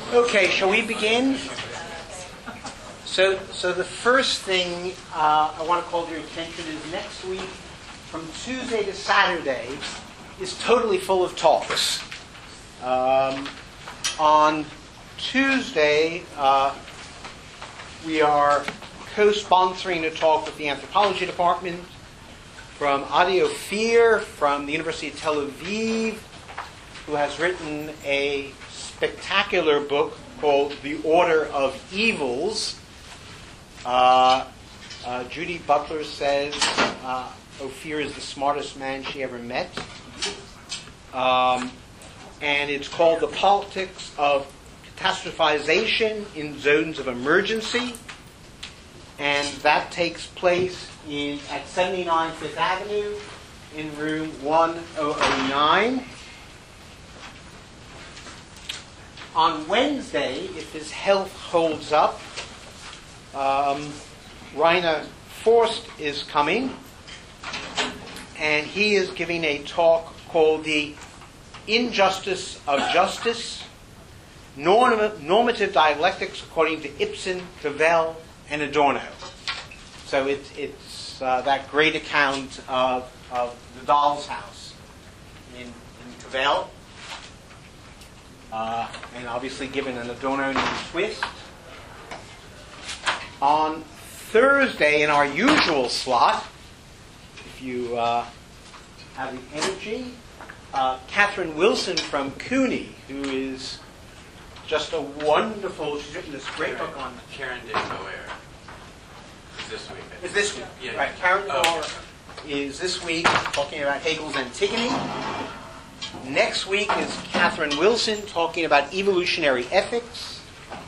Okay, shall we begin? So the first thing I want to call to your attention is next week, from Tuesday to Saturday, is totally full of talks. On Tuesday, we are co-sponsoring a talk with the anthropology department from Adi Ophir from the University of Tel Aviv, who has written a spectacular book called The Order of Evils. Judy Butler says Ophir is the smartest man she ever met. And it's called The Politics of Catastrophization in Zones of Emergency. And that takes place at 79 Fifth Avenue in room 1009. On Wednesday, if his health holds up, Rainer Forst is coming, and he is giving a talk called The Injustice of Justice, Normative Dialectics According to Ibsen, Cavell, and Adorno. So it's that great account of the Doll's House in Cavell, and obviously given an Adorno twist. On Thursday, in our usual slot, if you have the energy, Catherine Wilson from CUNY, who is just a wonderful, she's written this great book on Karen Desnoer. Is this week? Is this week? Yeah. Right. Karen Desnoer is this week talking about Hegel's Antigone. Next week is Catherine Wilson talking about evolutionary ethics,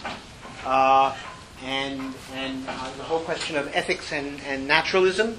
and the whole question of ethics and naturalism.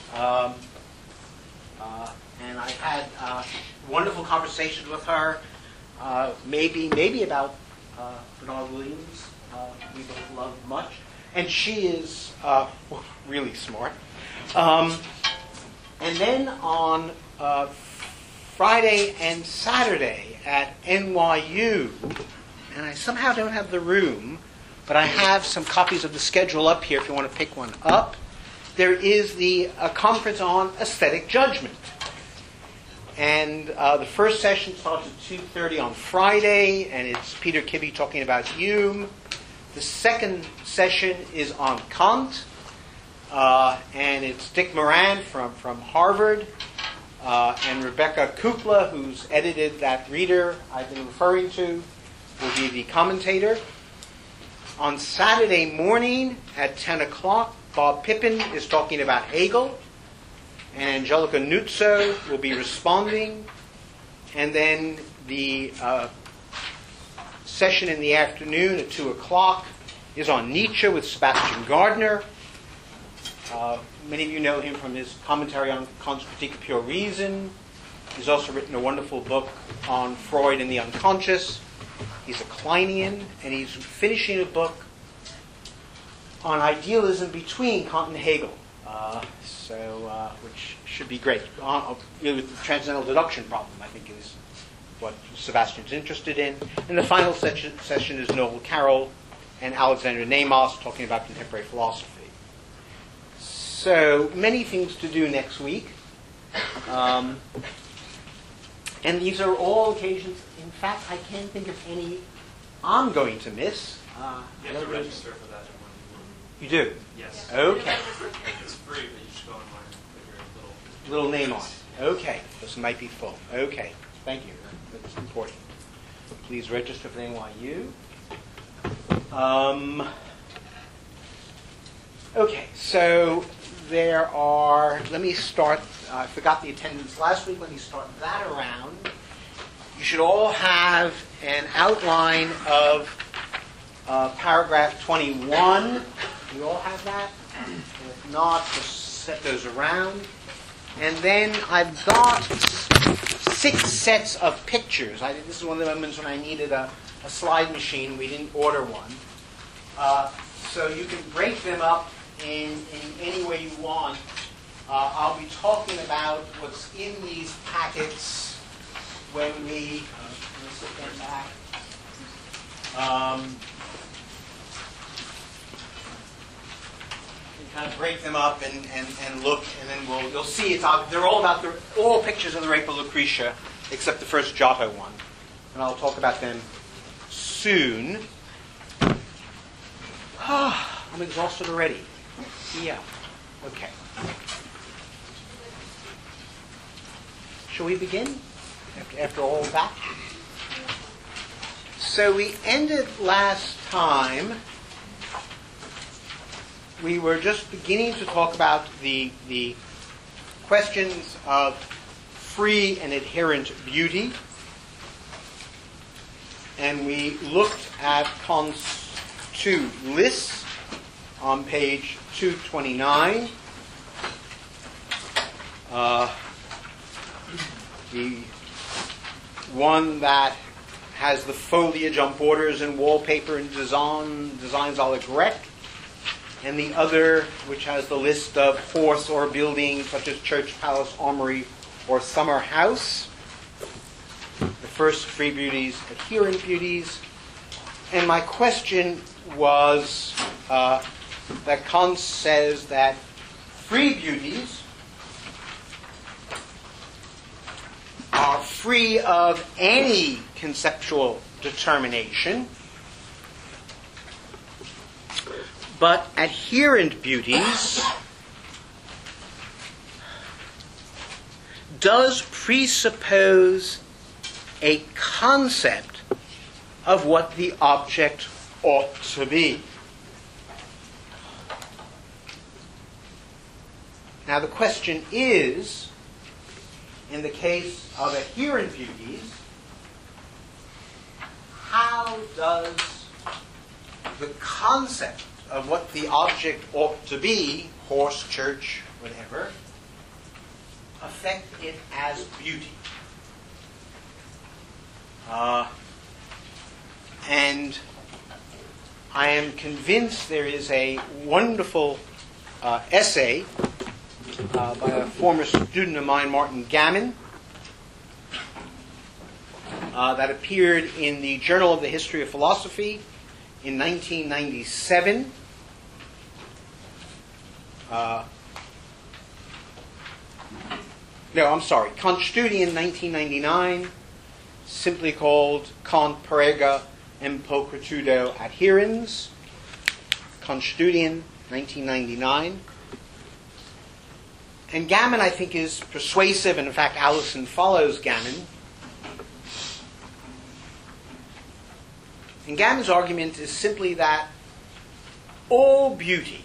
And I had wonderful conversations with her, maybe about Bernard Williams, we both love much. And she is really smart. And then on Friday and Saturday at NYU, and I somehow don't have the room, but I have some copies of the schedule up here if you want to pick one up. There is a conference on aesthetic judgment. And the first session starts at 2:30 on Friday, and it's Peter Kibbe talking about Hume. The second session is on Kant, and it's Dick Moran from Harvard, and Rebecca Kukla, who's edited that reader I've been referring to, will be the commentator. On Saturday morning at 10 o'clock, Bob Pippin is talking about Hegel, and Angelica Nuzzo will be responding. And then the session in the afternoon at 2 o'clock is on Nietzsche with Sebastian Gardner. Many of you know him from his commentary on Kant's Critique of Pure Reason. He's also written a wonderful book on Freud and the unconscious. He's a Kleinian, and he's finishing a book on idealism between Kant and Hegel, which should be great. With the transcendental deduction problem, I think, is what Sebastian's interested in. And the final session is Noel Carroll and Alexander Namos talking about contemporary philosophy. So, many things to do next week. And these are all occasions, in fact, I can't think of any I'm going to miss. You have to register for that. You do? Yes. Okay. It's free, but you should go online and put your little name on it. Okay. This might be full. Okay. Thank you. That's important. Please register for NYU. Okay. So there are, let me start, I forgot the attendance last week. Let me start that around. You should all have an outline of paragraph 21. You all have that? If not, just set those around. And then I've got 6 sets of pictures. This is one of the moments when I needed a slide machine. We didn't order one. So you can break them up in any way you want. I'll be talking about what's in these packets when we, let me sit them back. Kind of break them up and look, and then you'll see they're all pictures of the Rape of Lucretia, except the first Giotto one, and I'll talk about them soon. I'm exhausted already. Yeah. Okay. Shall we begin? After all of that? So we ended last time. We were just beginning to talk about the questions of free and adherent beauty. And we looked at Kant's two lists on page 229. The one that has the foliage on borders and wallpaper and designs a la grecque, and the other which has the list of horse or buildings such as church, palace, armory, or summer house. The first free beauties, adherent beauties. And my question was that Kant says that free beauties are free of any conceptual determination, but adherent beauties does presuppose a concept of what the object ought to be. Now the question is, in the case of adherent beauties, how does the concept of what the object ought to be, horse, church, whatever, affect it as beauty? And I am convinced there is a wonderful essay by a former student of mine, Martin Gammon, that appeared in the Journal of the History of Philosophy in 1997. Kant Studien, 1999, simply called Kant Parega Impulcritudo Adherens. Kant Studien, 1999. And Gammon, I think, is persuasive, and in fact, Allison follows Gammon. And Gammon's argument is simply that all beauty,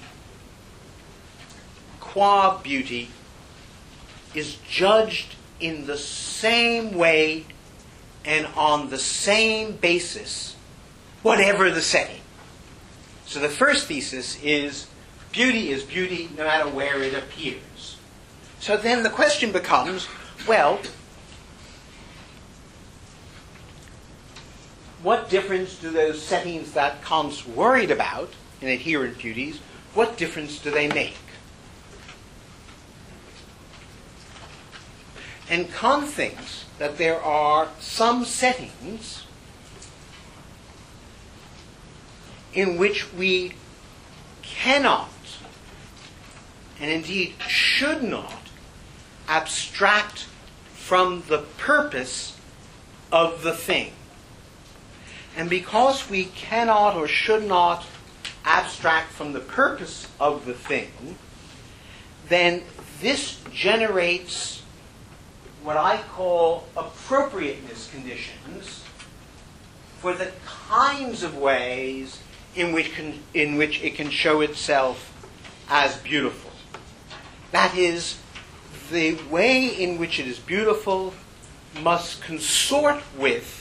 qua beauty, is judged in the same way and on the same basis, whatever the setting. So the first thesis is beauty no matter where it appears. So then the question becomes, well, what difference do those settings that Kant's worried about in adherent beauties, what difference do they make? And Kant thinks that there are some settings in which we cannot, and indeed should not, abstract from the purpose of the thing. And because we cannot or should not abstract from the purpose of the thing, then this generates what I call appropriateness conditions for the kinds of ways in which it can show itself as beautiful. That is, the way in which it is beautiful must consort with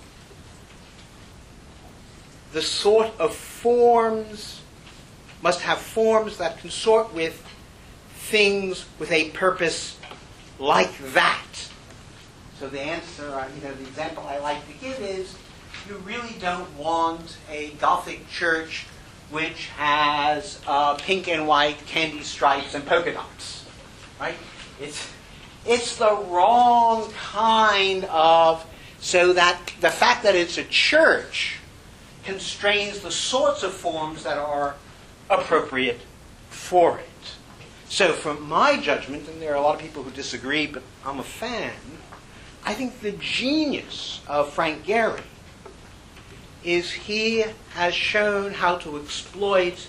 the sort of forms, must have forms that consort with things with a purpose like that. So the answer, the example I like to give is, you really don't want a Gothic church which has pink and white candy stripes and polka dots, right? It's the wrong kind of, so that the fact that it's a church constrains the sorts of forms that are appropriate for it. So from my judgment, and there are a lot of people who disagree, but I'm a fan, I think the genius of Frank Gehry is he has shown how to exploit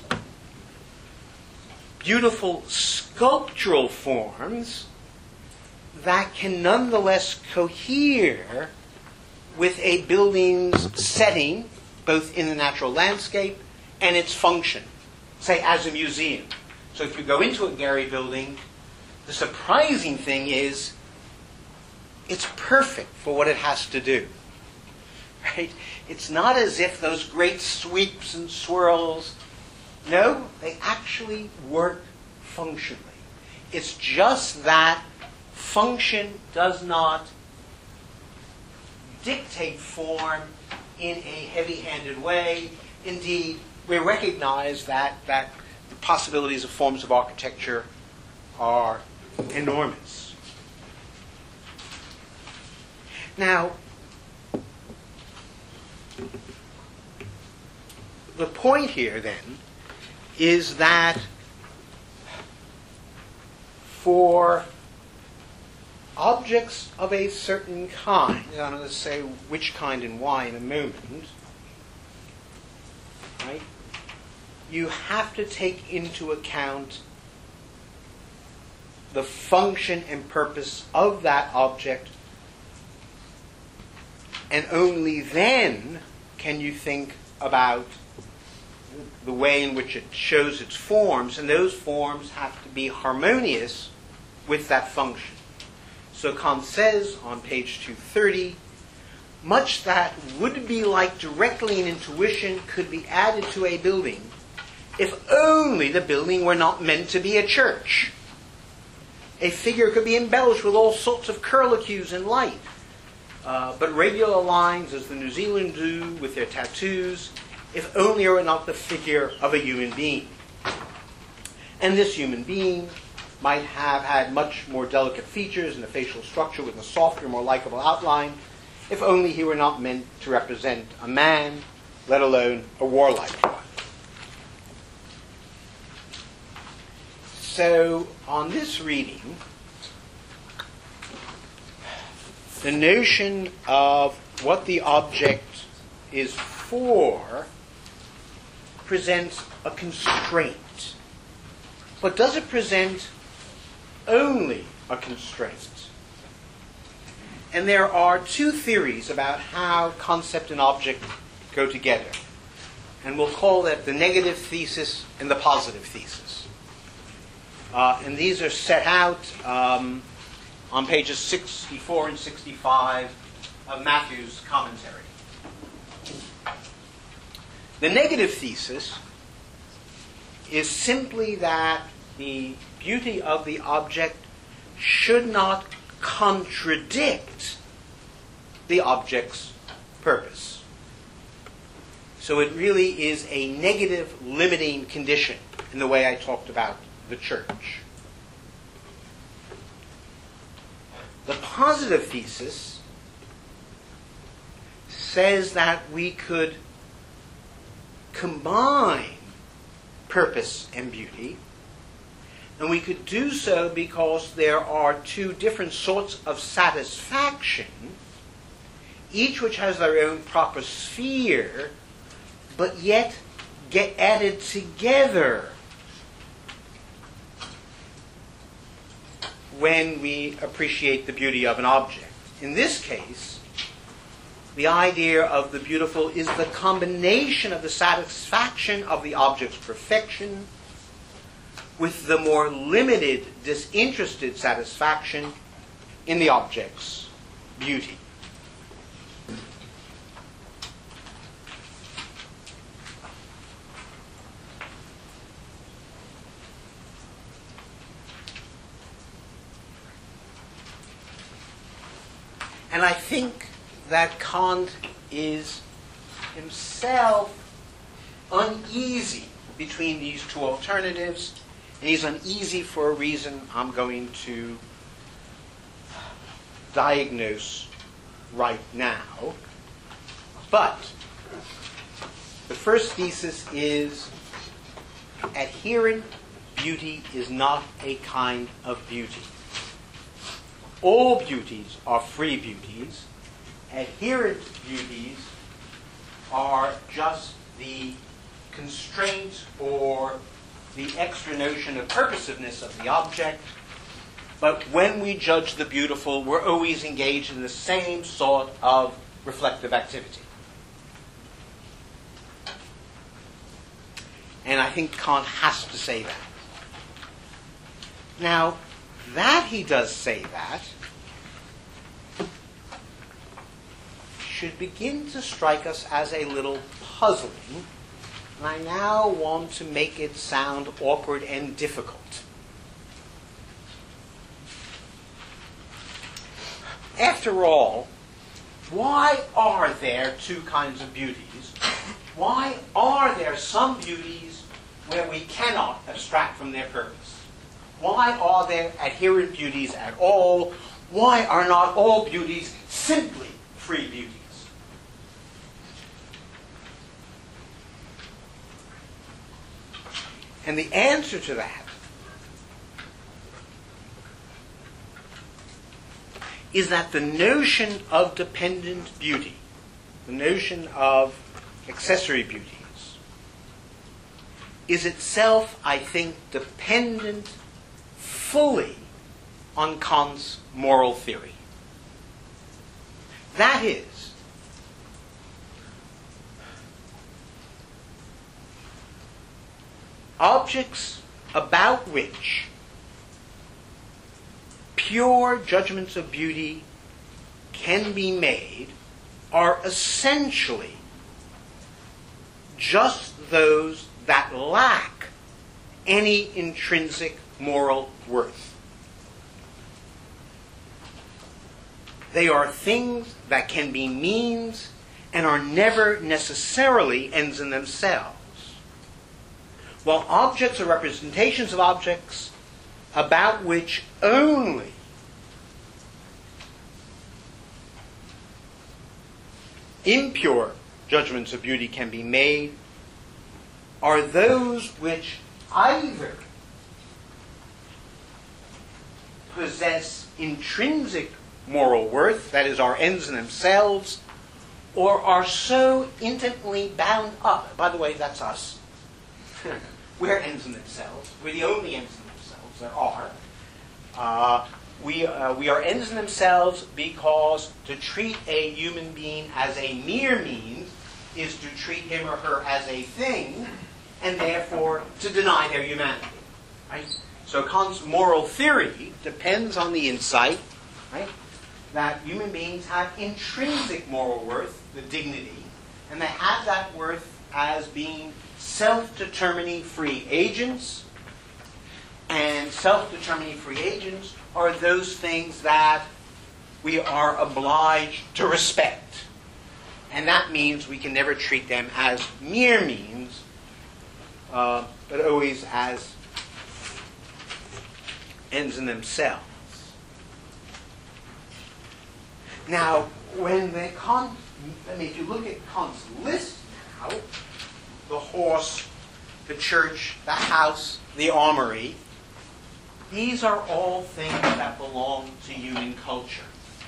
beautiful sculptural forms that can nonetheless cohere with a building's setting, both in the natural landscape and its function, say as a museum. So if you go into a Gehry building, the surprising thing is it's perfect for what it has to do. Right? It's not as if those great sweeps and swirls. No, they actually work functionally. It's just that function does not dictate form in a heavy-handed way. Indeed, we recognize that the possibilities of forms of architecture are enormous. Now, the point here, then, is that for objects of a certain kind, and I'm going to say which kind and why in a moment, right, you have to take into account the function and purpose of that object, and only then can you think about the way in which it shows its forms, and those forms have to be harmonious with that function. So Kant says on page 230, much that would be like directly an intuition could be added to a building if only the building were not meant to be a church. A figure could be embellished with all sorts of curlicues and light, but regular lines, as the New Zealand do with their tattoos, if only it were not the figure of a human being. And this human being might have had much more delicate features and a facial structure with a softer, more likable outline, if only he were not meant to represent a man, let alone a warlike one. So, on this reading, the notion of what the object is for presents a constraint. But does it present only a constraint? And there are two theories about how concept and object go together. And we'll call that the negative thesis and the positive thesis. And these are set out on pages 64 and 65 of Matthew's commentary. The negative thesis is simply that the beauty of the object should not contradict the object's purpose. So it really is a negative limiting condition in the way I talked about the church. The positive thesis says that we could combine purpose and beauty, and we could do so because there are two different sorts of satisfaction, each which has their own proper sphere, but yet get added together when we appreciate the beauty of an object. In this case, the idea of the beautiful is the combination of the satisfaction of the object's perfection with the more limited, disinterested satisfaction in the object's beauty. And I think that Kant is himself uneasy between these two alternatives, and he's uneasy for a reason I'm going to diagnose right now. But The first thesis is adherent beauty is not a kind of beauty. All beauties are free beauties. Adherent beauties are just the constraint or the extra notion of purposiveness of the object. But when we judge the beautiful, we're always engaged in the same sort of reflective activity. And I think Kant has to say that. Now, that he does say that should begin to strike us as a little puzzling, and I now want to make it sound awkward and difficult. After all, why are there two kinds of beauties? Why are there some beauties where we cannot abstract from their purpose? Why are there adherent beauties at all? Why are not all beauties simply free beauties? And the answer to that is that the notion of dependent beauty, the notion of accessory beauties, is itself, I think, dependent fully on Kant's moral theory. That is, objects about which pure judgments of beauty can be made are essentially just those that lack any intrinsic moral worth. They are things that can be means and are never necessarily ends in themselves. While objects are representations of objects about which only impure judgments of beauty can be made, are those which either possess intrinsic moral worth, that is, are ends in themselves, or are so intimately bound up. By the way, that's us. We're ends in themselves. We're the only ends in themselves there are. We are ends in themselves because to treat a human being as a mere means is to treat him or her as a thing, and therefore to deny their humanity. Right? So Kant's moral theory depends on the insight, right, that human beings have intrinsic moral worth, the dignity, and they have that worth as being self-determining free agents. And self-determining free agents are those things that we are obliged to respect. And that means we can never treat them as mere means, but always as ends in themselves. Now, if you look at Kant's list now, the horse, the church, the house, the armory, these are all things that belong to human culture.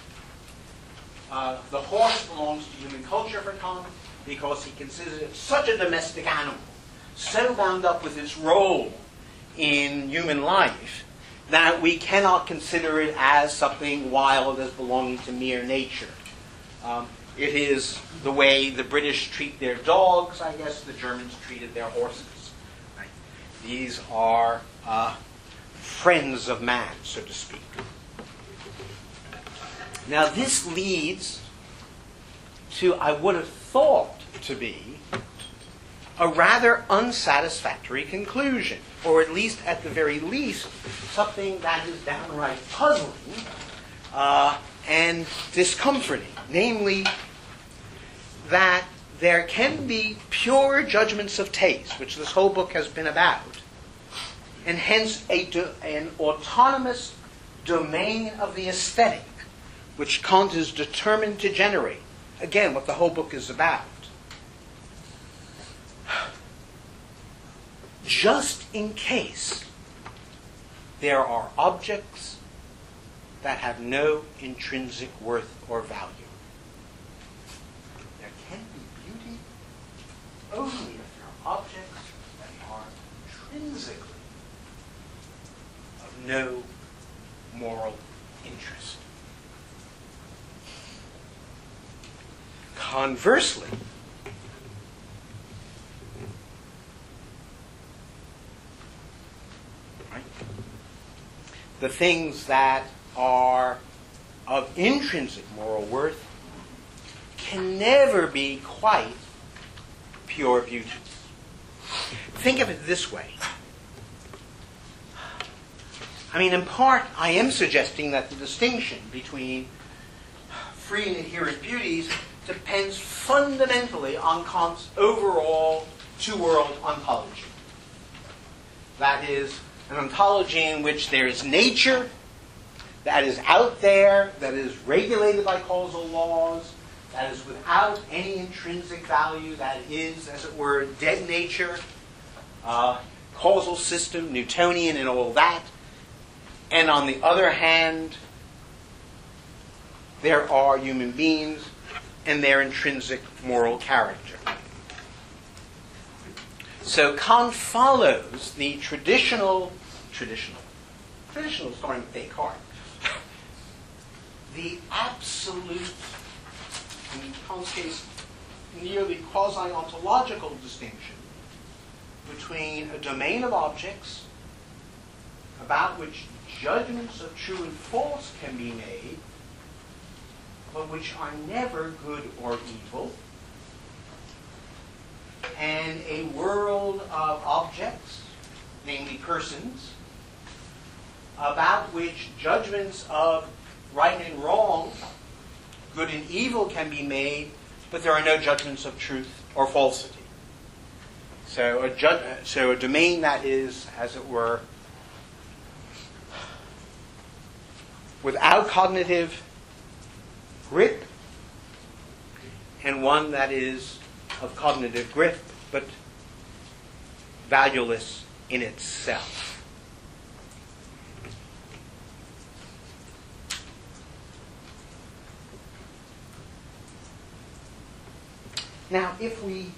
The horse belongs to human culture for Kant because he considers it such a domestic animal, so bound up with its role in human life, that we cannot consider it as something wild as belonging to mere nature. It is the way the British treat their dogs, I guess the Germans treated their horses. Right? These are friends of man, so to speak. Now this leads to, I would have thought to be, a rather unsatisfactory conclusion, or at least, at the very least, something that is downright puzzling and discomforting, namely that there can be pure judgments of taste, which this whole book has been about, and hence an autonomous domain of the aesthetic, which Kant is determined to generate. Again, what the whole book is about. just in case there are objects that have no intrinsic worth or value. There can be beauty only if there are objects that are intrinsically of no moral interest. Conversely, the things that are of intrinsic moral worth can never be quite pure beauty. Think of it this way. I mean, in part, I am suggesting that the distinction between free and inherent beauties depends fundamentally on Kant's overall two-world ontology. That is, an ontology in which there is nature that is out there, that is regulated by causal laws, that is without any intrinsic value, that is, as it were, dead nature, causal system, Newtonian and all that. And on the other hand, there are human beings and their intrinsic moral character. So Kant follows the traditional starting with Descartes, the absolute, in Kant's case, nearly quasi-ontological distinction between a domain of objects about which judgments of true and false can be made, but which are never good or evil, and a world of objects, namely persons, about which judgments of right and wrong, good and evil can be made, but there are no judgments of truth or falsity. So a domain that is, as it were, without cognitive grip, and one that is of cognitive grip, but valueless in itself. Now, if we,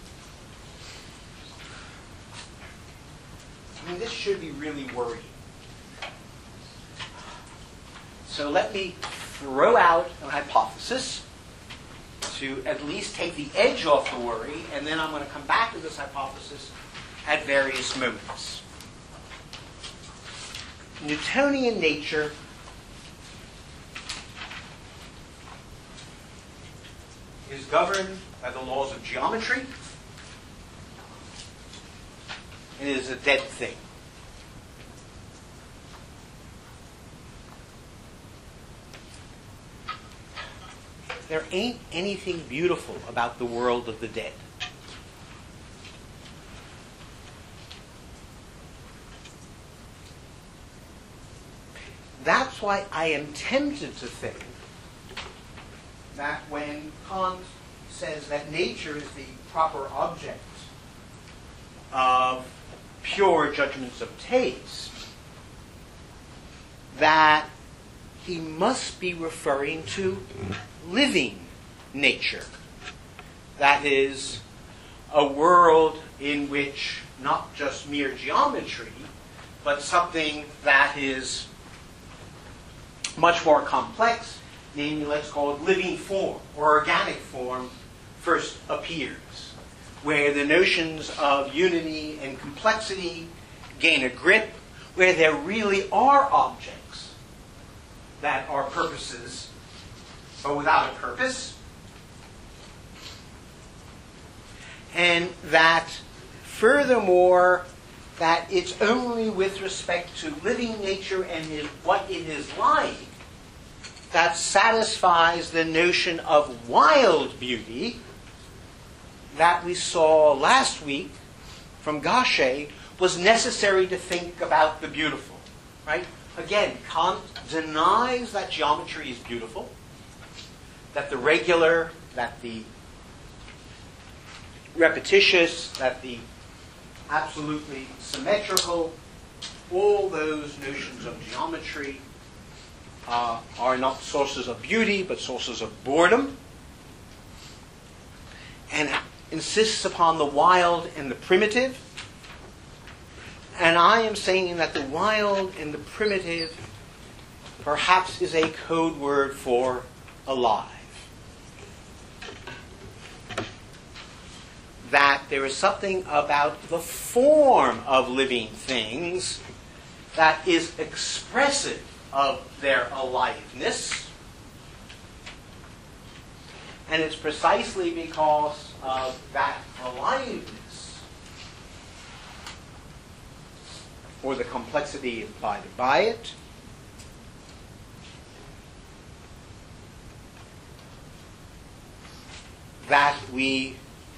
this should be really worrying. So let me throw out an hypothesis to at least take the edge off the worry, and then I'm going to come back to this hypothesis at various moments. Newtonian nature is governed by the laws of geometry. It is a dead thing. There ain't anything beautiful about the world of the dead. That's why I am tempted to think that when Kant says that nature is the proper object of pure judgments of taste, that he must be referring to living nature. That is, a world in which not just mere geometry, but something that is much more complex, namely, let's call it living form or organic form, first appears, where the notions of unity and complexity gain a grip, where there really are objects that are purposes, but without a purpose, and that furthermore, that it's only with respect to living nature and what it is like that satisfies the notion of wild beauty that we saw last week from Gaucher was necessary to think about the beautiful. Right? Again, Kant denies that geometry is beautiful, that the regular, that the repetitious, that the absolutely symmetrical. All those notions of geometry are not sources of beauty, but sources of boredom, and insists upon the wild and the primitive. And I am saying that the wild and the primitive perhaps is a code word for alive. That there is something about the form of living things that is expressive of their aliveness. And it's precisely because of that aliveness, or the complexity implied by it, that we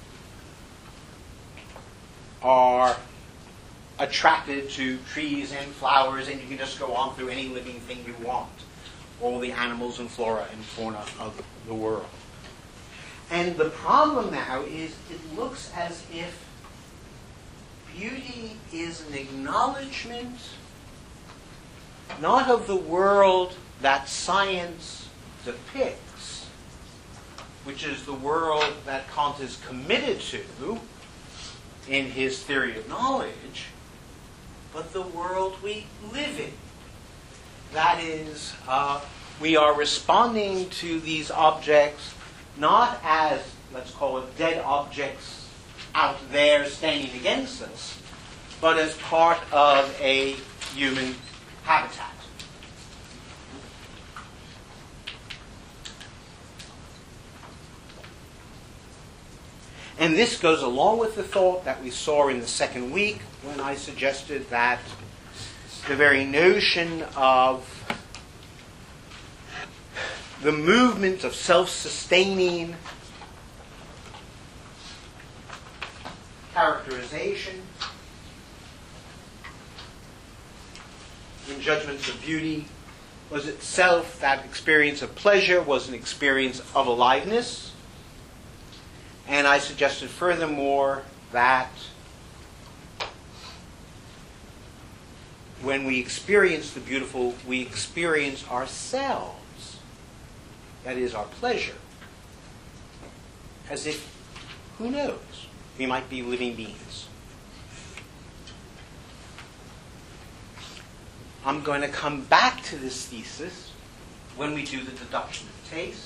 are attracted to trees and flowers, and you can just go on through any living thing you want, all the animals and flora and fauna of the world. And the problem now is it looks as if beauty is an acknowledgement not of the world that science depicts, which is the world that Kant is committed to in his theory of knowledge, but the world we live in. That is, we are responding to these objects not as, let's call it, dead objects out there standing against us, but as part of a human habitat. And this goes along with the thought that we saw in the second week when I suggested that the very notion of the movement of self-sustaining characterization in judgments of beauty was itself, that experience of pleasure was an experience of aliveness. And I suggested furthermore that when we experience the beautiful, we experience ourselves, that is, our pleasure, as if, who knows, we might be living beings. I'm going to come back to this thesis when we do the deduction of taste,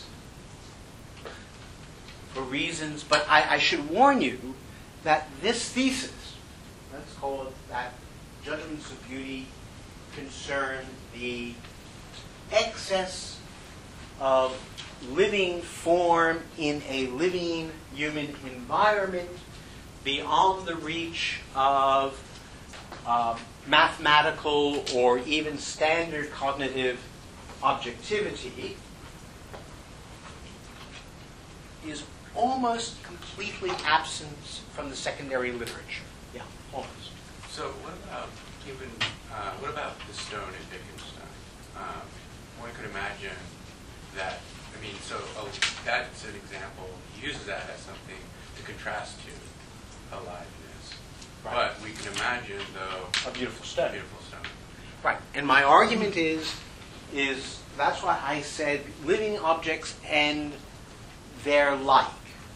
for reasons, but I should warn you that this thesis, let's call it that judgments of beauty, concern the excess of living form in a living human environment beyond the reach of mathematical or even standard cognitive objectivity, is almost completely absent from the secondary literature. Yeah, almost. So what about the stone in Wittgenstein? One could imagine that, that's an example. He uses that as something to contrast to aliveness. Right. But we can imagine, though, a beautiful stone. Right. And my argument is that's why I said living objects and their like.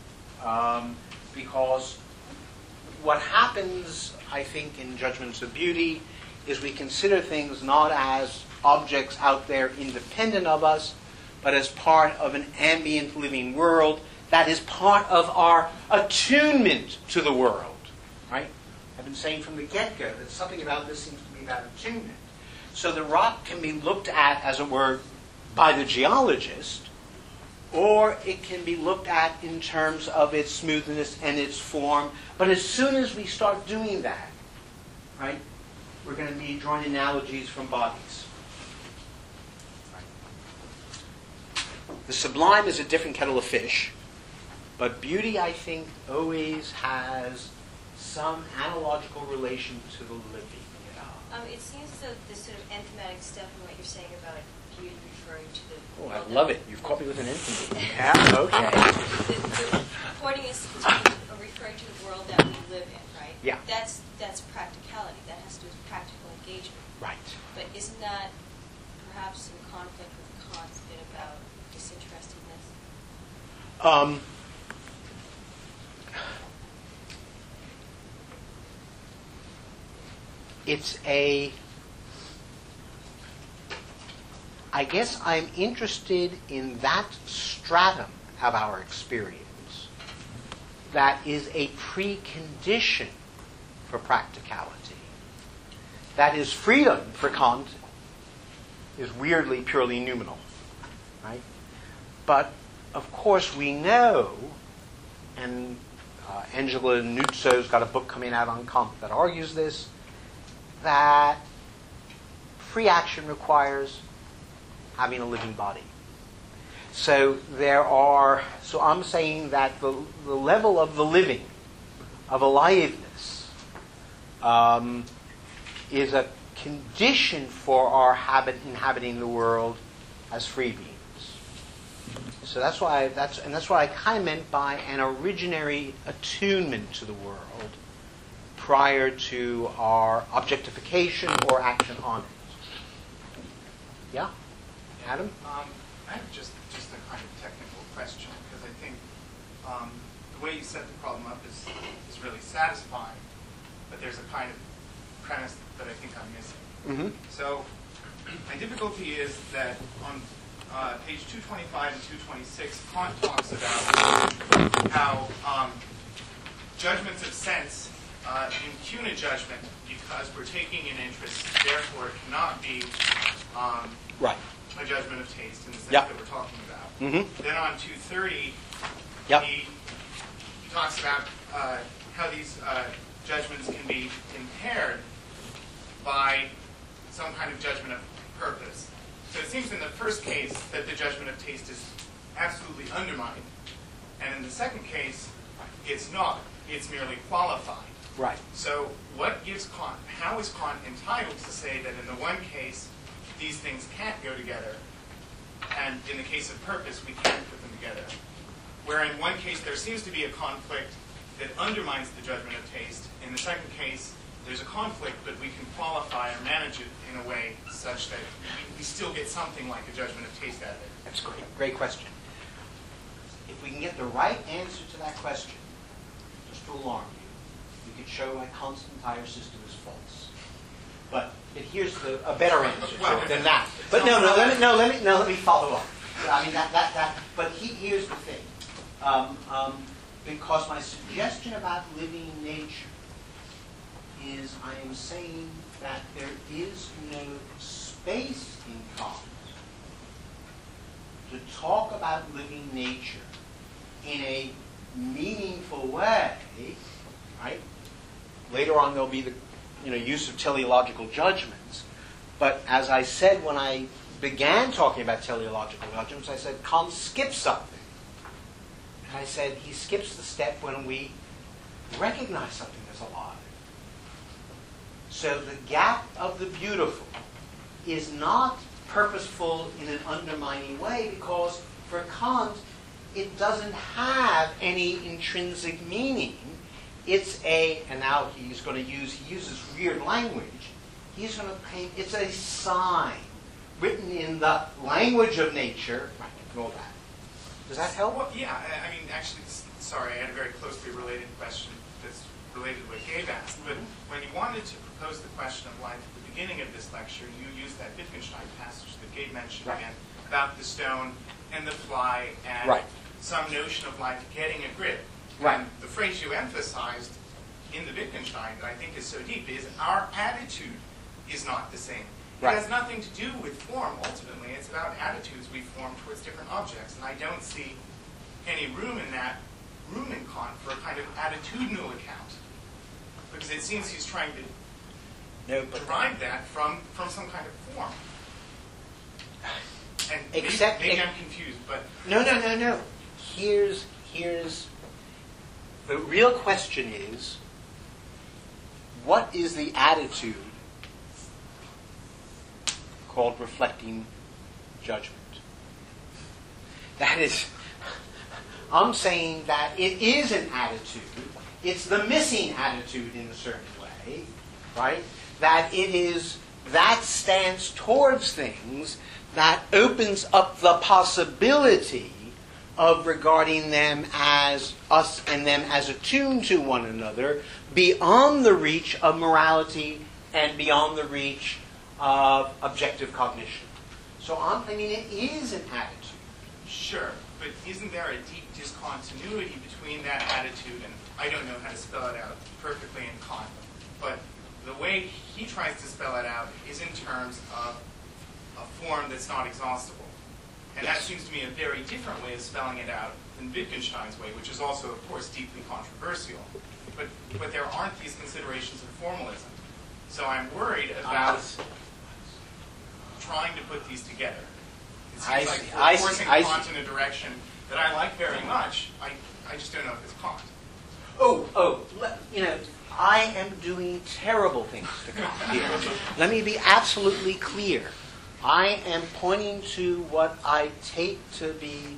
Because what happens, I think, in judgments of beauty is we consider things not as objects out there independent of us, but as part of an ambient living world that is part of our attunement to the world. Right? I've been saying from the get-go that something about this seems to be about attunement. So the rock can be looked at, as it were, by the geologist, or it can be looked at in terms of its smoothness and its form. But as soon as we start doing that, right, we're going to be drawing analogies from bodies. The sublime is a different kettle of fish, but beauty, I think, always has some analogical relation to the living. It seems that the sort of enthematic stuff in what you're saying about beauty referring to the... Oh, I love it. You've caught me with an infamy. Yeah, okay. The pointing is to referring to the world that we live in, right? Yeah. That's I guess I'm interested in that stratum of our experience that is a precondition for practicality. That is, freedom for Kant is weirdly purely noumenal, right? But of course we know, and Angela Nuzzo's got a book coming out on Kant that argues this, that free action requires having a living body. So I'm saying that the level of the living, of aliveness, is a condition for our inhabiting the world as free beings. So that's what I kind of meant by an originary attunement to the world prior to our objectification or action on it. Yeah? Adam? I have just a kind of technical question, because I think the way you set the problem up is really satisfying, but there's a kind of premise that I think I'm missing. Mm-hmm. So my difficulty is that on page 225 and 226, Kant talks about how judgments of sense impugn a judgment because we're taking an interest, therefore it cannot be Right. a judgment of taste in the sense Yep. that we're talking about. Mm-hmm. Then on 230, Yep. he talks about how these judgments can be impaired by some kind of judgment of purpose. So it seems in the first case that the judgment of taste is absolutely undermined. And in the second case, it's not. It's merely qualified. Right. So what gives Kant, how is Kant entitled to say that in the one case, these things can't go together, and in the case of purpose, we can't put them together? Where in one case, there seems to be a conflict that undermines the judgment of taste. In the second case, there's a conflict, but we can qualify or manage it in a way such that we still get something like a judgment of taste out of it. That's great. Great question. If we can get the right answer to that question, just to alarm you, we could show why Kant's entire system is false. But here's a better answer than that. But let me follow up. I mean But here's the thing, because my suggestion about living nature is I am saying that there is no space in Kant to talk about living nature in a meaningful way, right? Later on there'll be the use of teleological judgments. But as I said when I began talking about teleological judgments, I said Kant skips something. And I said he skips the step when we recognize something as alive. So the gap of the beautiful is not purposeful in an undermining way, because for Kant it doesn't have any intrinsic meaning. It's and now he uses weird language. He's going to paint, it's a sign written in the language of nature. Right, ignore that. Does that help? Well, yeah, I mean, actually, sorry, I had a very closely related question that's related to what Gabe asked. But when you wanted to propose the question of life at the beginning of this lecture, you used that Wittgenstein passage that Gabe mentioned again about the stone and the fly and some notion of life getting a grip. Right. And the phrase you emphasized in the Wittgenstein that I think is so deep is our attitude is not the same. It has nothing to do with form, ultimately. It's about attitudes we form towards different objects. And I don't see any room in Kant for a kind of attitudinal account. Because it seems he's trying to derive that from some kind of form. And maybe I'm confused, but... No. Here's the real question is, what is the attitude called reflecting judgment? That is, I'm saying that it is an attitude. It's the missing attitude in a certain way, right? That it is that stance towards things that opens up the possibility of regarding them as us and them as attuned to one another, beyond the reach of morality and beyond the reach of objective cognition. So I mean, it is an attitude. Sure, but isn't there a deep discontinuity between that attitude, and I don't know how to spell it out perfectly in Kant, but the way he tries to spell it out is in terms of a form that's not exhaustible. And Yes. that seems to me a very different way of spelling it out than Wittgenstein's way, which is also, of course, deeply controversial. But there aren't these considerations of formalism. So I'm worried about trying to put these together. It I seems like see, we're I see, forcing I Kant see. in a direction that I like very much. I just don't know if it's Kant. I am doing terrible things to Kant here. Let me be absolutely clear. I am pointing to what I take to be,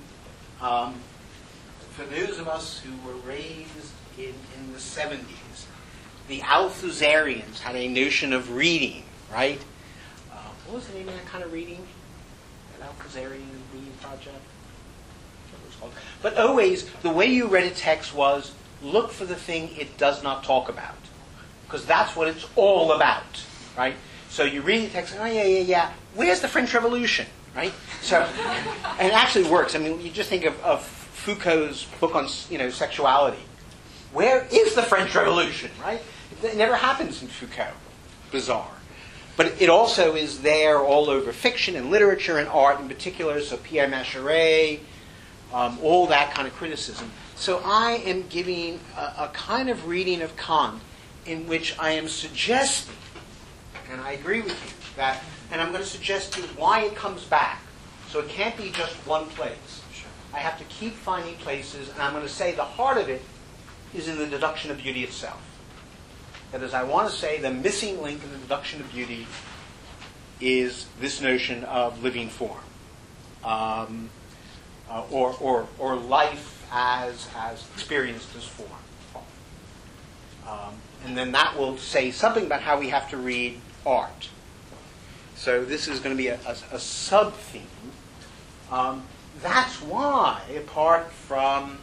for those of us who were raised in the 70s, the Althusserians had a notion of reading, right? What was the name of that kind of reading? That Althusserian reading project? What it was called. But always, the way you read a text was, look for the thing it does not talk about. Because that's what it's all about, right? So you read the text, oh, yeah. Where's the French Revolution, right? So, and it actually works. I mean, you just think of Foucault's book on, sexuality. Where is the French Revolution, right? It never happens in Foucault. Bizarre. But it also is there all over fiction and literature and art in particular, so Pierre Macherey, all that kind of criticism. So I am giving a kind of reading of Kant in which I am suggesting, and I agree with you, that, and I'm going to suggest to you why it comes back. So it can't be just one place. I have to keep finding places, and I'm going to say the heart of it is in the deduction of beauty itself. That is, I want to say the missing link in the deduction of beauty is this notion of living form, or life as experienced as form. And then that will say something about how we have to read art. So this is going to be a sub-theme. That's why, apart from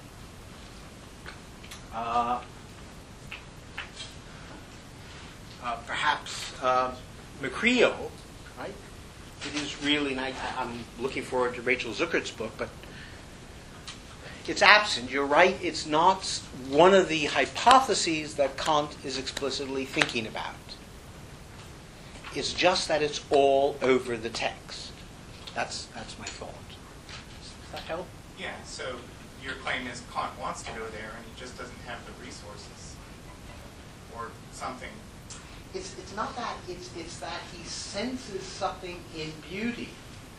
perhaps Macreo, right? It is really, and I'm looking forward to Rachel Zuckert's book, but it's absent. You're right, it's not one of the hypotheses that Kant is explicitly thinking about. It's just that it's all over the text. That's my thought. Does that help? Yeah, so your claim is Kant wants to go there and he just doesn't have the resources or something. It's not that. It's that he senses something in beauty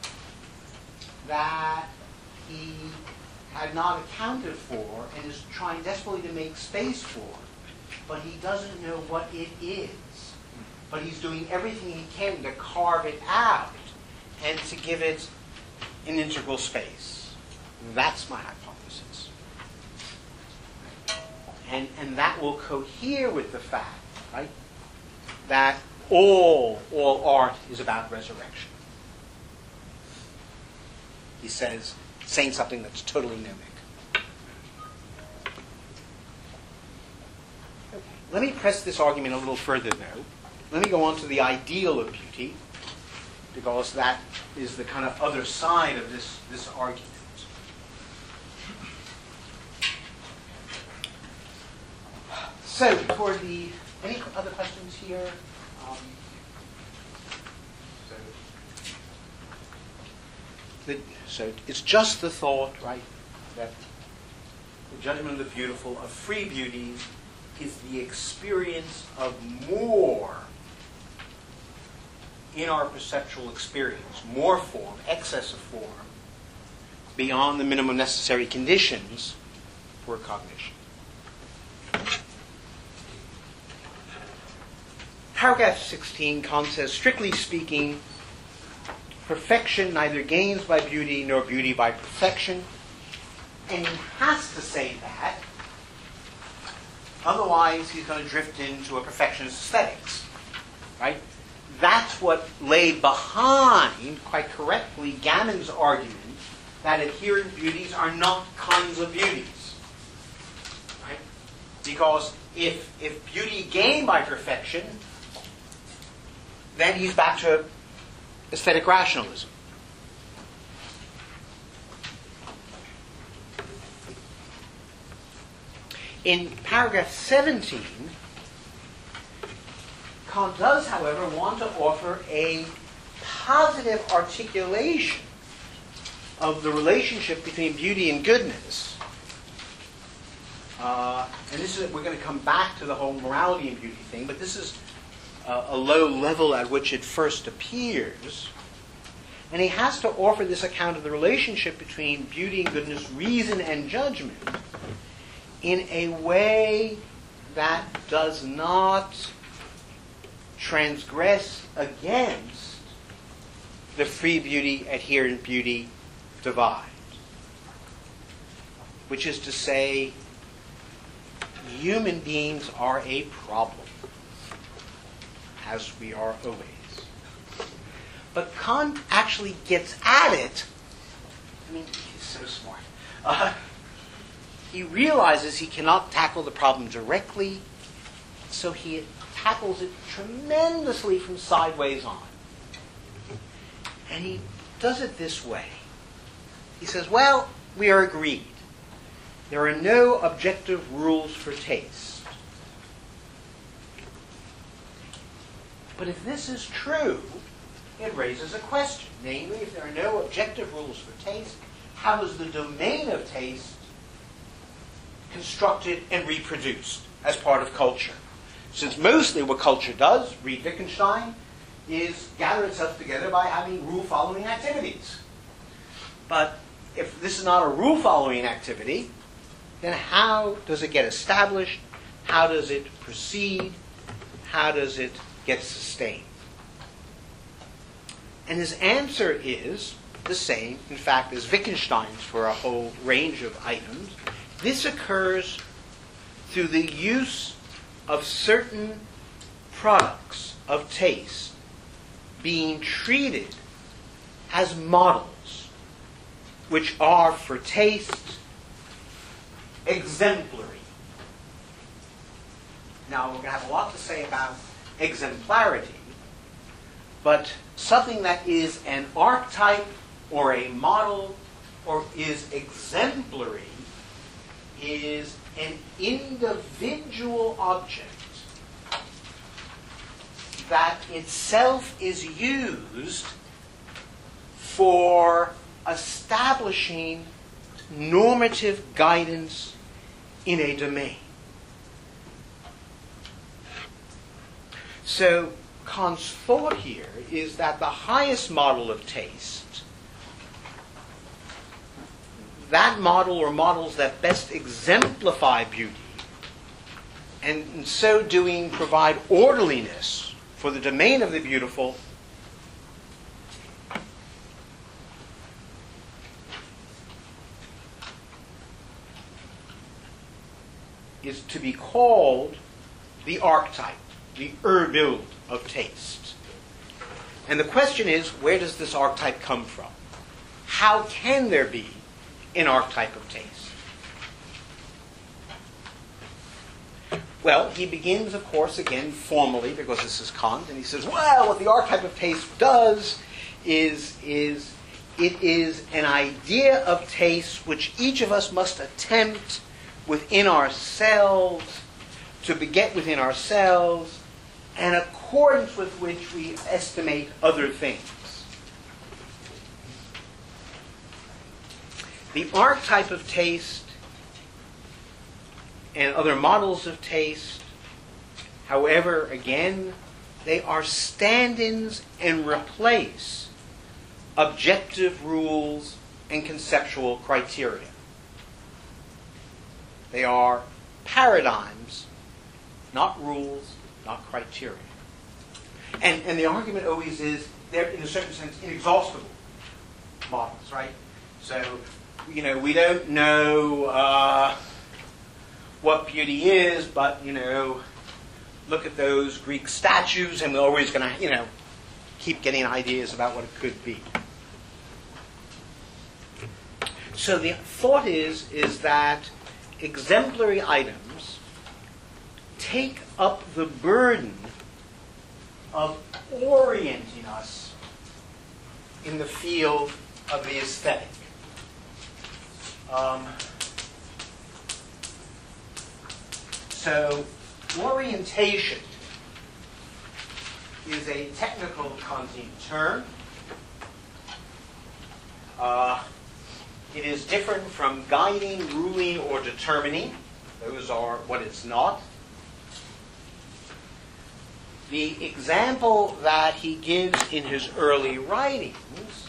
that he had not accounted for and is trying desperately to make space for, but he doesn't know what it is. But he's doing everything he can to carve it out and to give it an integral space. That's my hypothesis. And that will cohere with the fact, right, that all art is about resurrection. He says, saying something that's totally mnemic. Okay. Let me press this argument a little further, though. Let me go on to the ideal of beauty, because that is the kind of other side of this argument. So, any other questions here? So it's just the thought, right, that the judgment of the beautiful, of free beauty, is the experience of more in our perceptual experience, more form, excess of form, beyond the minimum necessary conditions for cognition. Paragraph 16, Kant says, strictly speaking, perfection neither gains by beauty nor beauty by perfection. And he has to say that. Otherwise, he's going to drift into a perfectionist aesthetics. Right? That's what lay behind, quite correctly, Gamon's argument that adherent beauties are not kinds of beauties. Right? Because if beauty gained by perfection, then he's back to aesthetic rationalism. In paragraph 17, Kant does, however, want to offer a positive articulation of the relationship between beauty and goodness. And this is, we're going to come back to the whole morality and beauty thing, but this is a low level at which it first appears. And he has to offer this account of the relationship between beauty and goodness, reason and judgment, in a way that does not transgress against the free beauty, adherent beauty divide. Which is to say, human beings are a problem, as we are always. But Kant actually gets at it. I mean, he's so smart. He realizes he cannot tackle the problem directly, so he tackles it tremendously from sideways on. And he does it this way. He says, well, we are agreed. There are no objective rules for taste. But if this is true, it raises a question. Namely, if there are no objective rules for taste, how is the domain of taste constructed and reproduced as part of culture? Since mostly what culture does, read Wittgenstein, is gather itself together by having rule-following activities. But if this is not a rule-following activity, then how does it get established? How does it proceed? How does it get sustained? And his answer is the same, in fact, as Wittgenstein's for a whole range of items. This occurs through the use of certain products of taste being treated as models, which are for taste exemplary. Now, we're going to have a lot to say about exemplarity, but something that is an archetype or a model or is exemplary is an individual object that itself is used for establishing normative guidance in a domain. So Kant's thought here is that the highest model of taste, that model or models that best exemplify beauty, and in so doing provide orderliness for the domain of the beautiful, is to be called the archetype, the Urbild of taste. And the question is, where does this archetype come from? How can there be an archetype of taste? Well, he begins, of course, again, formally, because this is Kant, and he says, well, what the archetype of taste does is it is an idea of taste which each of us must attempt within ourselves, to beget within ourselves, an accordance with which we estimate other things. The archetype of taste and other models of taste, however, again, they are stand-ins and replace objective rules and conceptual criteria. They are paradigms, not rules, not criteria. And the argument always is they're, in a certain sense, inexhaustible models, right? So, we don't know what beauty is, but, look at those Greek statues, and we're always going to, keep getting ideas about what it could be. So the thought is that exemplary items take up the burden of orienting us in the field of the aesthetic. So orientation is a technical Kantian term. It is different from guiding, ruling, or determining. Those are what it's not. The example that he gives in his early writings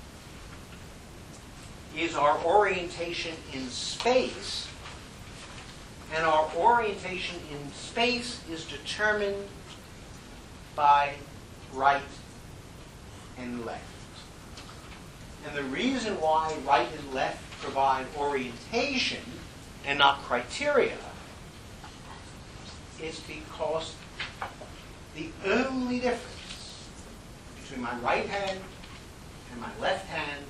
is our orientation in space. And our orientation in space is determined by right and left. And the reason why right and left provide orientation and not criteria is because the only difference between my right hand and my left hand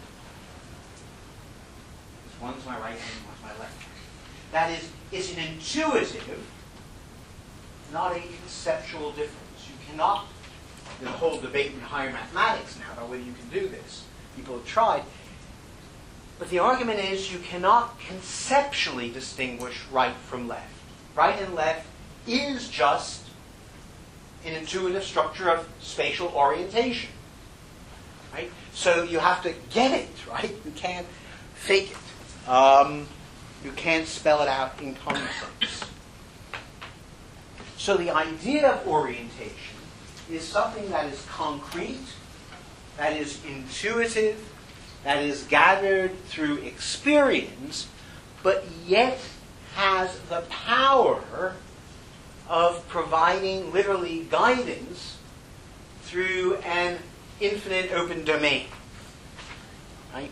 is one's my right hand, one's my left hand. That is, it's an intuitive, not a conceptual difference. You cannot, there's a whole debate in higher mathematics now about whether you can do this. People have tried. But the argument is you cannot conceptually distinguish right from left. Right and left is just an intuitive structure of spatial orientation. Right? So you have to get it, right? You can't fake it. You can't spell it out in common sense. So the idea of orientation is something that is concrete, that is intuitive, that is gathered through experience, but yet has the power of providing literally guidance through an infinite open domain. Right?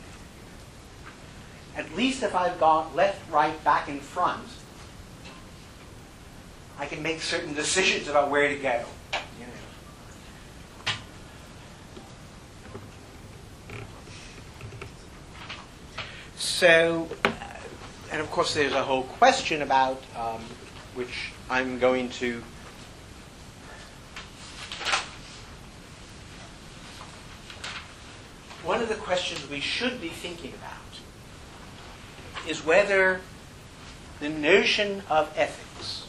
At least if I've got left, right, back, and front, I can make certain decisions about where to go. You know. So, and of course there's a whole question about, which I'm going to one of the questions we should be thinking about is whether the notion of ethics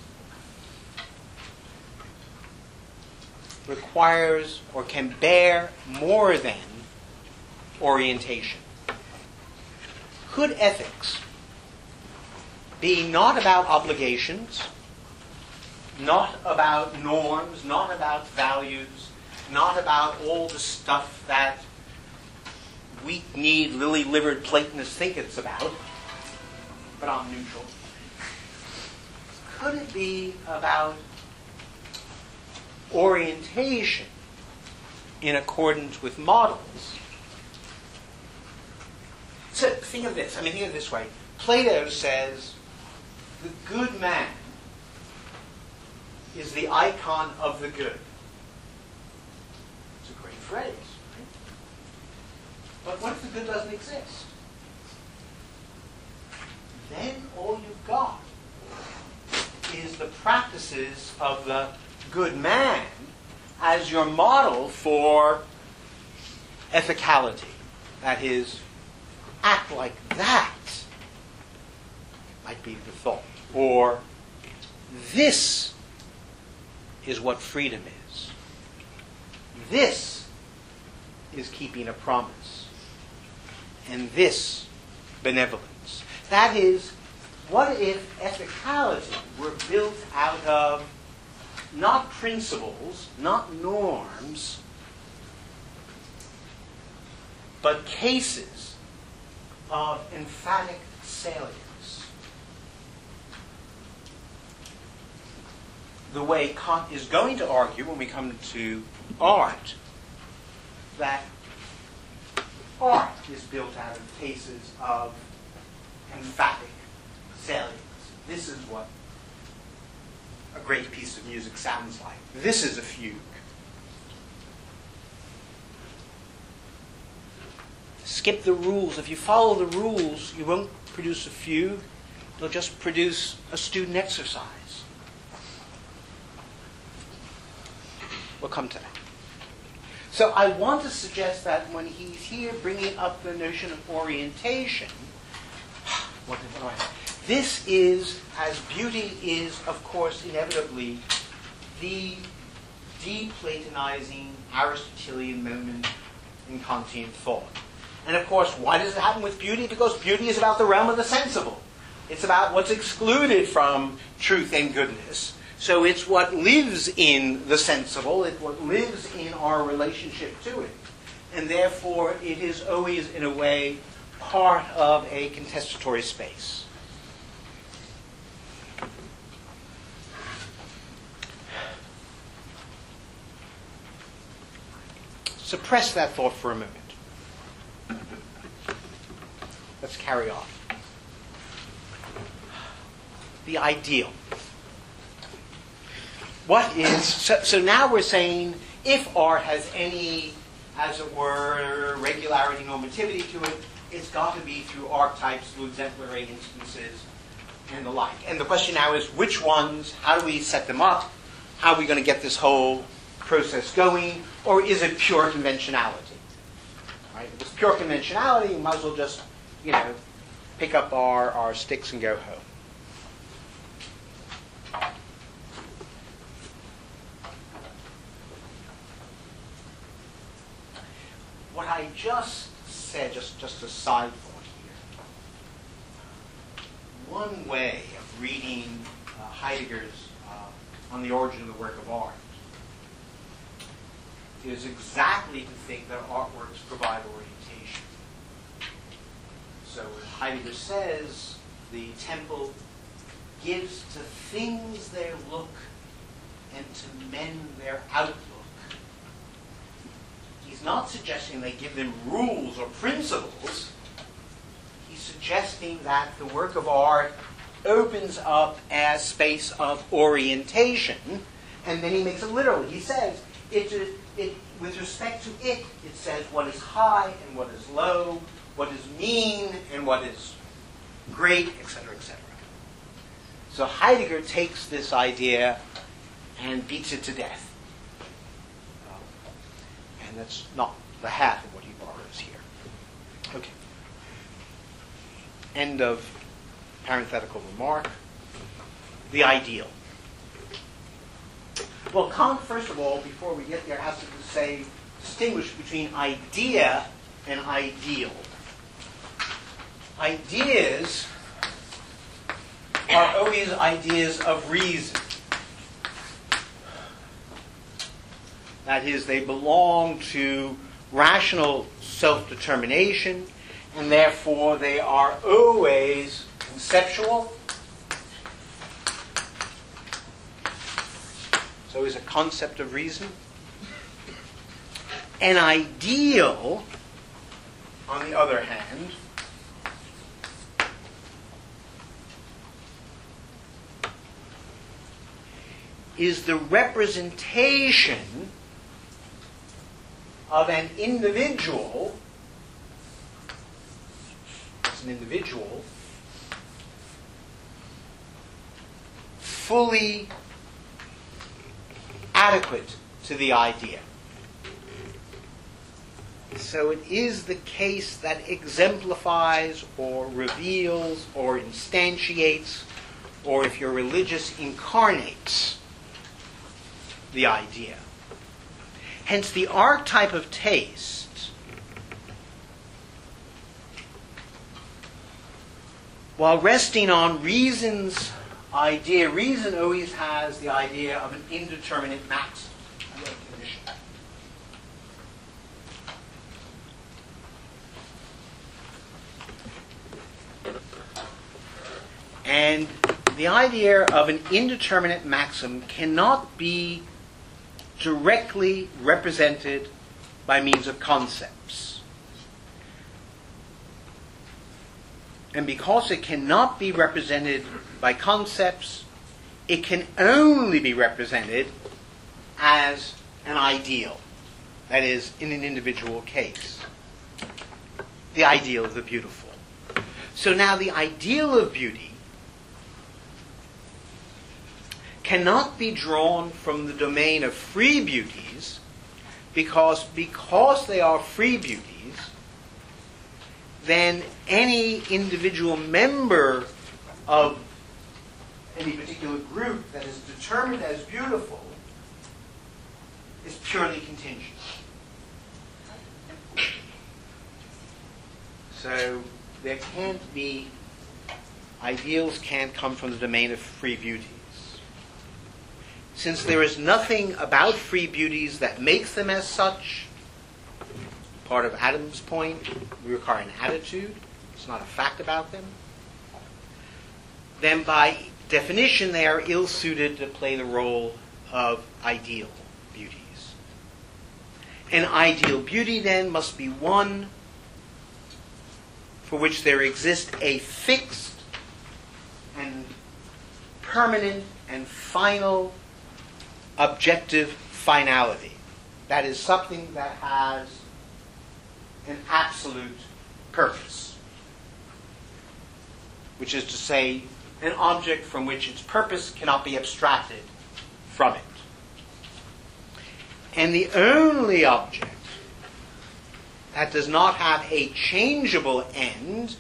requires or can bear more than orientation. Could ethics be not about obligations, not about norms, not about values, not about all the stuff that weak-kneed, lily-livered Platonists think it's about, but I'm neutral. Could it be about orientation in accordance with models? So think of this. Think of it this way. Plato says the good man is the icon of the good. It's a great phrase, right? But what if the good doesn't exist? Then all you've got is the practices of the good man as your model for ethicality. That is, act like that might be the thought. Or, this is what freedom is. This is keeping a promise. And this, benevolence. That is, what if ethicality were built out of not principles, not norms, but cases of emphatic salience? The way Kant is going to argue when we come to art, that art is built out of cases of emphatic salience. This is what a great piece of music sounds like. This is a fugue. skip the rules. If you follow the rules, you won't produce a fugue. You'll just produce a student exercise. We'll come to that. So I want to suggest that when he's here bringing up the notion of orientation, this is, as beauty is, of course, inevitably, the de-Platonizing Aristotelian moment in Kantian thought. And of course, why does it happen with beauty? Because beauty is about the realm of the sensible. It's about what's excluded from truth and goodness. So it's what lives in the sensible, it's what lives in our relationship to it. And therefore, it is always, in a way, part of a contestatory space. Suppress that thought for a moment. Let's carry on. The ideal. What is, so now we're saying if art has any, as it were, regularity, normativity to it, it's got to be through archetypes, through exemplary instances, and the like. And the question now is which ones, how do we set them up, how are we going to get this whole process going, or is it pure conventionality? Right? If it's pure conventionality, we might as well just, pick up our sticks and go home. What I just said, just a side thought here. One way of reading Heidegger's On the Origin of the Work of Art is exactly to think that artworks provide orientation. So as Heidegger says, the temple gives to things their look and to men their outlook. He's not suggesting they give them rules or principles. He's suggesting that the work of art opens up as space of orientation, and then he makes it literal. He says, with respect to it says what is high and what is low, what is mean and what is great, etc., etc. So Heidegger takes this idea and beats it to death. And that's not the half of what he borrows here. Okay. End of parenthetical remark. The ideal. Well, Kant, first of all, before we get there, has to distinguish between idea and ideal. Ideas are always ideas of reason. That is, they belong to rational self-determination, and therefore they are always conceptual. So is a concept of reason. An ideal, on the other hand, is the representation of an individual, fully adequate to the idea. So it is the case that exemplifies or reveals or instantiates, or if you're religious, incarnates the idea. Hence the archetype of taste, while resting on reason's idea, reason always has the idea of an indeterminate maxim. And the idea of an indeterminate maxim cannot be directly represented by means of concepts. And because it cannot be represented by concepts, it can only be represented as an ideal, that is, in an individual case. the ideal of the beautiful. So now the ideal of beauty cannot be drawn from the domain of free beauties, because they are free beauties, then any individual member of any particular group that is determined as beautiful is purely contingent. So there can't be, ideals can't come from the domain of free beauties. Since there is nothing about free beauties that makes them as such, part of Adam's point, we require an attitude, it's not a fact about them, then by definition they are ill-suited to play the role of ideal beauties. An ideal beauty then must be one for which there exists a fixed and permanent and final objective finality. That is something that has an absolute purpose, which is to say, an object from which its purpose cannot be abstracted from it. And the only object that does not have a changeable end,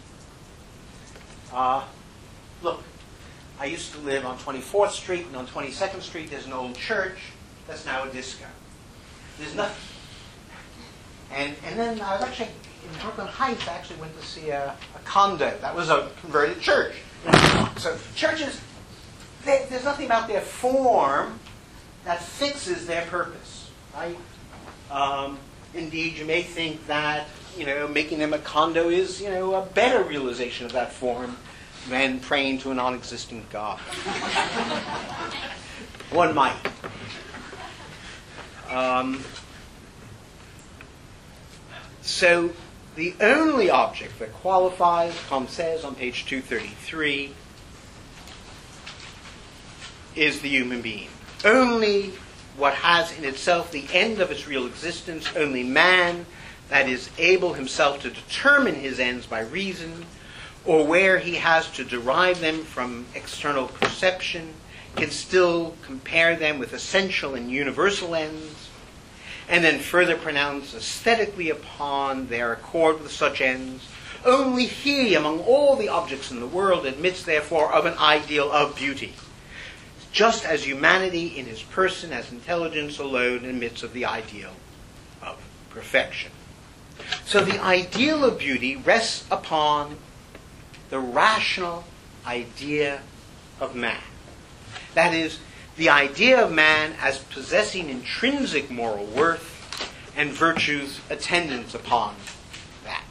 look, I used to live on 24th Street, and on 22nd Street there's an old church that's now a disco. There's nothing. And then I was actually in Brooklyn Heights. I actually went to see a condo. That was a converted church. So churches, there's nothing about their form that fixes their purpose, right? Indeed, you may think that making them a condo is a better realization of that form than praying to a non-existent God. One might. So the only object that qualifies, Comte says on page 233, is the human being. Only what has in itself the end of its real existence, only man that is able himself to determine his ends by reason, or where he has to derive them from external perception, can still compare them with essential and universal ends, and then further pronounce aesthetically upon their accord with such ends. Only he, among all the objects in the world, admits, therefore, of an ideal of beauty, just as humanity in his person as intelligence alone admits of the ideal of perfection. So the ideal of beauty rests upon the rational idea of man. That is, the idea of man as possessing intrinsic moral worth and virtues attendant upon that.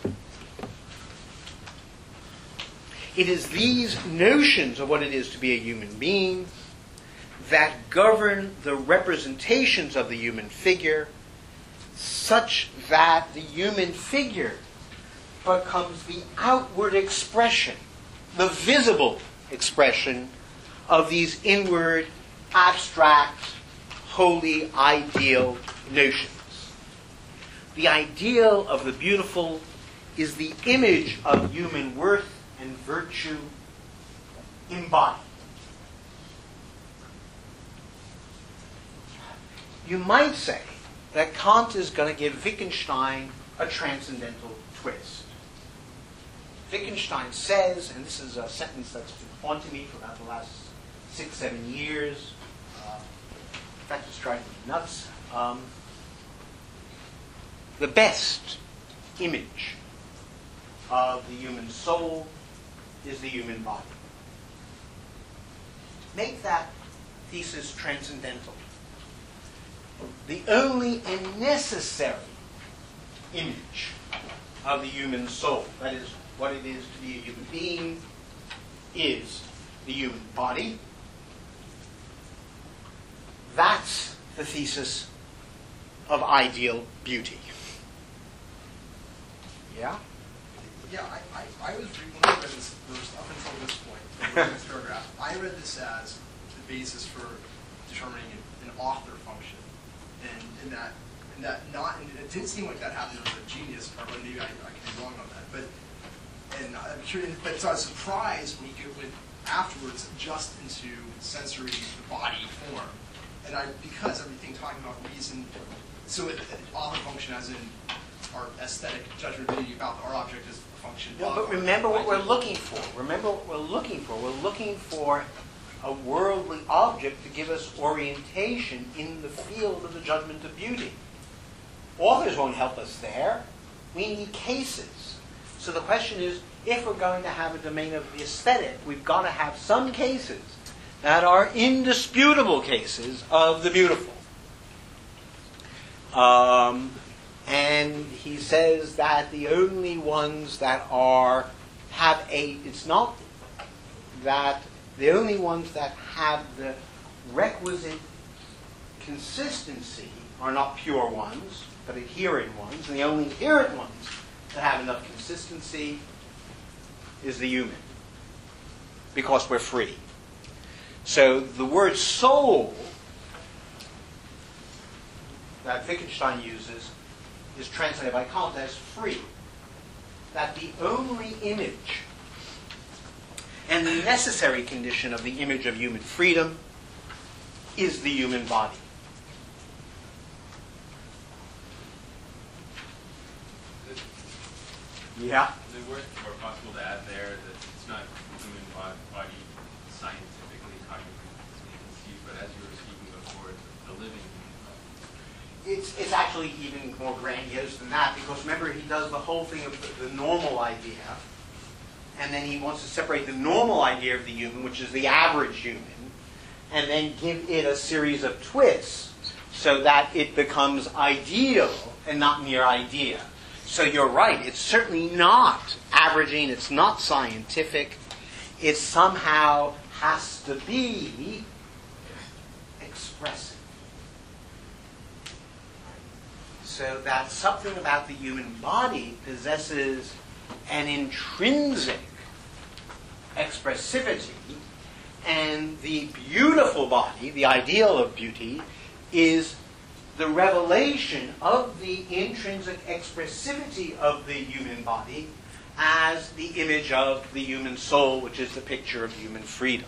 It is these notions of what it is to be a human being that govern the representations of the human figure, such that the human figure becomes the outward expression, the visible expression of these inward, abstract, wholly ideal notions. The ideal of the beautiful is the image of human worth and virtue embodied. You might say that Kant is going to give Wittgenstein a transcendental twist. Wittgenstein says, and this is a sentence that's been haunting me for about the last 6-7 years. In fact, it's driving me nuts. The best image of the human soul is the human body. Make that thesis transcendental. The only and necessary image of the human soul, that is, what it is to be a human being, is the human body. That's the thesis of ideal beauty. Yeah? Yeah, I was reading, when I read this verse up until this point, in this paragraph, I read this as the basis for determining an author function. And in And that and it didn't seem like that happened with a genius part, but maybe I could be wrong on that. But and I'm curious, but so I was surprised when you went afterwards just into sensory body form, and because everything talking about reason, so it often function as in our aesthetic judgment about our object is a function. No, of but remember our what we're idea. looking for. Remember what we're looking for. We're looking for a worldly object to give us orientation in the field of the judgment of beauty. Authors won't help us there. We need cases. So the question is, if we're going to have a domain of the aesthetic, we've got to have some cases that are indisputable cases of the beautiful. And he says that the only ones that it's not that the only ones that have the requisite consistency are not pure ones, but adherent ones, and the only adherent ones that have enough consistency is the human, because we're free. So the word soul that Wittgenstein uses is translated by Kant as free. That the only image and the necessary condition of the image of human freedom is the human body. Yeah? Is it more possible to add there that it's not human body scientifically, cognitively conceived, but as you were speaking before, the living human body? It's actually even more grandiose than that, because remember, he does the whole thing of the normal idea, and then he wants to separate the normal idea of the human, which is the average human, and then give it a series of twists so that it becomes ideal and not mere idea. So you're right, it's certainly not averaging, it's not scientific, it somehow has to be expressive. So that something about the human body possesses an intrinsic expressivity, and the beautiful body, the ideal of beauty, is the revelation of the intrinsic expressivity of the human body as the image of the human soul, which is the picture of human freedom.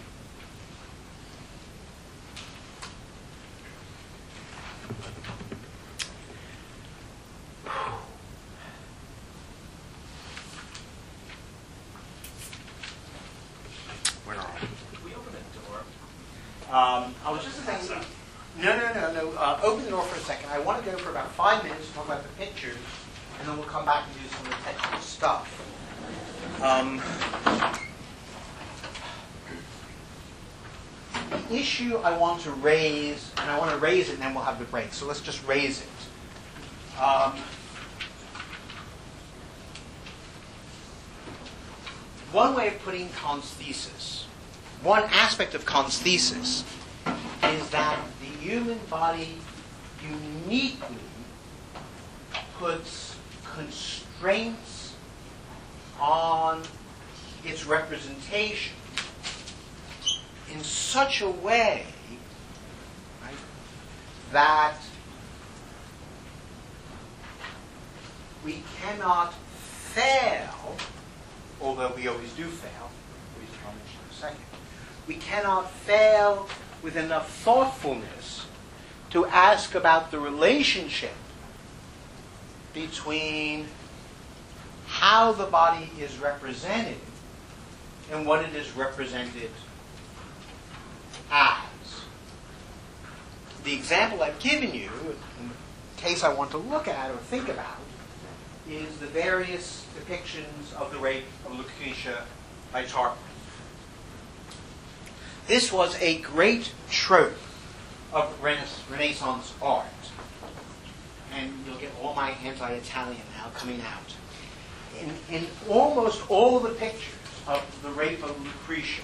Where are we? Can we open a door? I was just thinking. No. Open the door for a second. I want to go for about 5 minutes to talk about the pictures, and then we'll come back and do some of the technical stuff. The issue I want to raise, and I want to raise it, and then we'll have the break. So let's just raise it. One way of putting Kant's thesis, one aspect of Kant's thesis, is that the human body uniquely puts constraints on its representation in such a way, right, that we cannot fail, although we always do fail, which I'll mention in a second, we cannot fail with enough thoughtfulness to ask about the relationship between how the body is represented and what it is represented as. The example I've given you, in the case I want to look at or think about, is the various depictions of the rape of Lucretia by Tarquin. This was a great trope of Renaissance art. And you'll get all my anti-Italian now coming out. In almost all the pictures of the rape of Lucretia,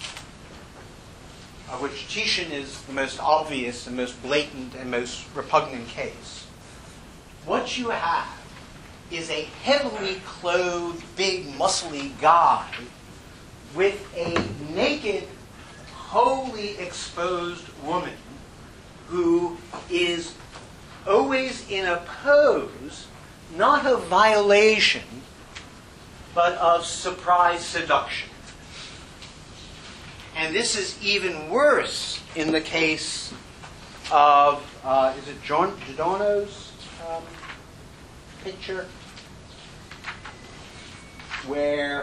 of which Titian is the most obvious and most blatant and most repugnant case, what you have is a heavily clothed, big, muscly guy with a naked, wholly exposed woman who is always in a pose, not of violation, but of surprise seduction. And this is even worse in the case of, is it Giordano's picture? Where,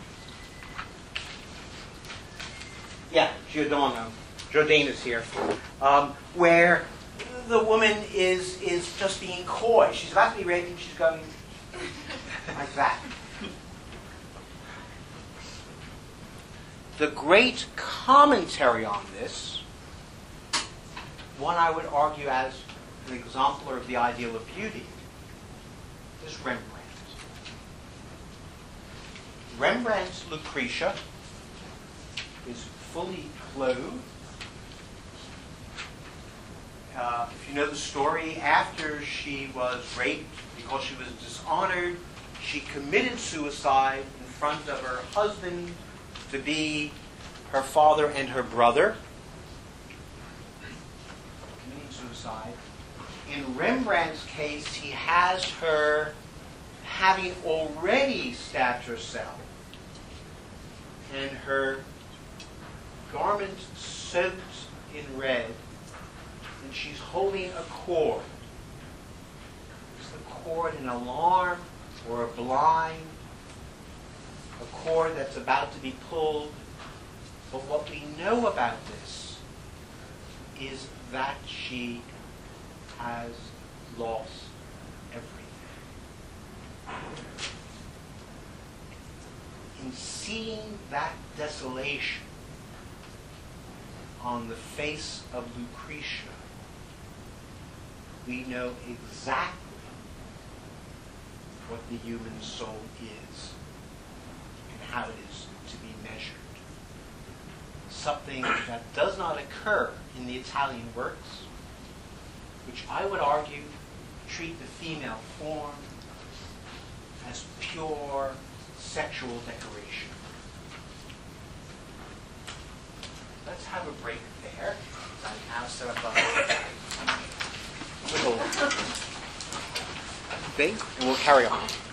Giordano's here, where the woman is just being coy. She's about to be raped and she's going like that. The great commentary on this, one I would argue as an exemplar of the ideal of beauty, is Rembrandt. Rembrandt's Lucretia is fully clothed. If you know the story, after she was raped because she was dishonored, she committed suicide in front of her husband, to be her father and her brother, committing suicide. In Rembrandt's case, he has her having already stabbed herself, and her garment soaked in red, and she's holding a cord. Is the cord an alarm or a blind? A cord that's about to be pulled. But what we know about this is that she has lost everything. In seeing that desolation on the face of Lucretia, we know exactly what the human soul is and how it is to be measured. Something that does not occur in the Italian works, which I would argue treat the female form as pure sexual decoration. Let's have a break there. I now set up a little thing, and we'll carry on.